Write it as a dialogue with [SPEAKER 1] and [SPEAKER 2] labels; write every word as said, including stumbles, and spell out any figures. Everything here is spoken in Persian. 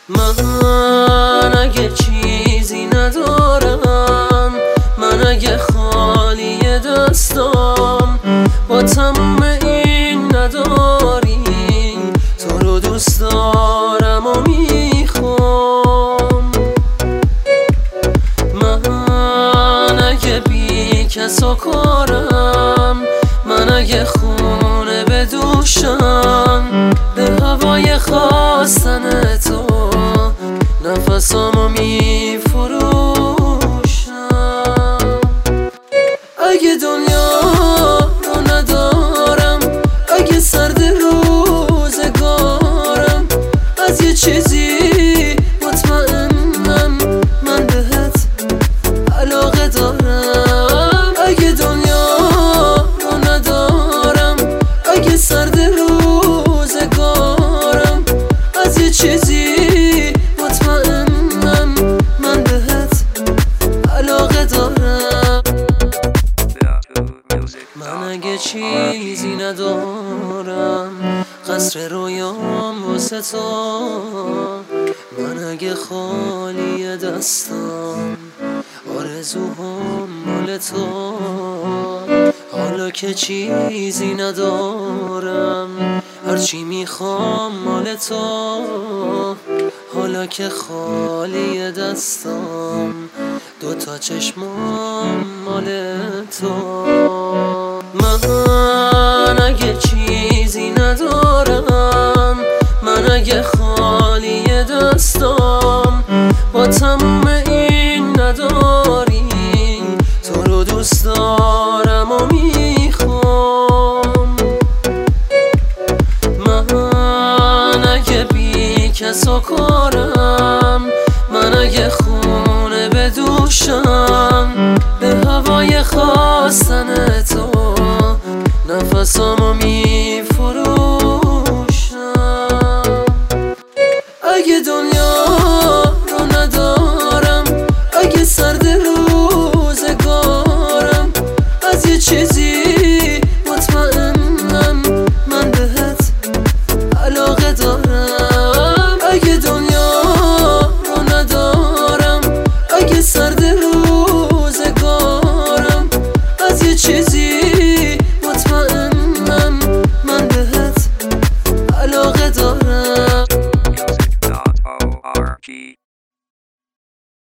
[SPEAKER 1] من اگه چیزی ندارم، من اگه خالی دستام، با تموم این نداری تو رو دوست دارم و میخوام. من اگه بی کس و کارم، من اگه خونه به دوشم، به هوای خواستن تو نفسامو میفروشم. اگه دنیا رو ندارم، اگه سرد روزگارم، از یه چیزی مطمئنم، من بهت علاقه دارم. اگه دنیا رو ندارم، اگه سرد روزگارم، از یه چیزی مطمئنم، من بهت علاقه دارم. من اگه چیزی ندارم، قصر رویام واسه تو، من اگه خالی دستم، آرزوهام مال تو. حالا که چیزی ندارم، هرچی میخوام مال تو. حالا که خالی دستم، دوتا چشمام مال تو. من اگه چیزی ندارم، من اگه خالی دستم، با تموم این نداری تو رو دوست دارم و میخوام. من اگه بی کس و کارم، من اگه خونه به دوشم، به هوای خواستن تو نفسامو میفروشم. اگه دنیا رو ندارم، اگه سرد روزگارم، از یه چیزی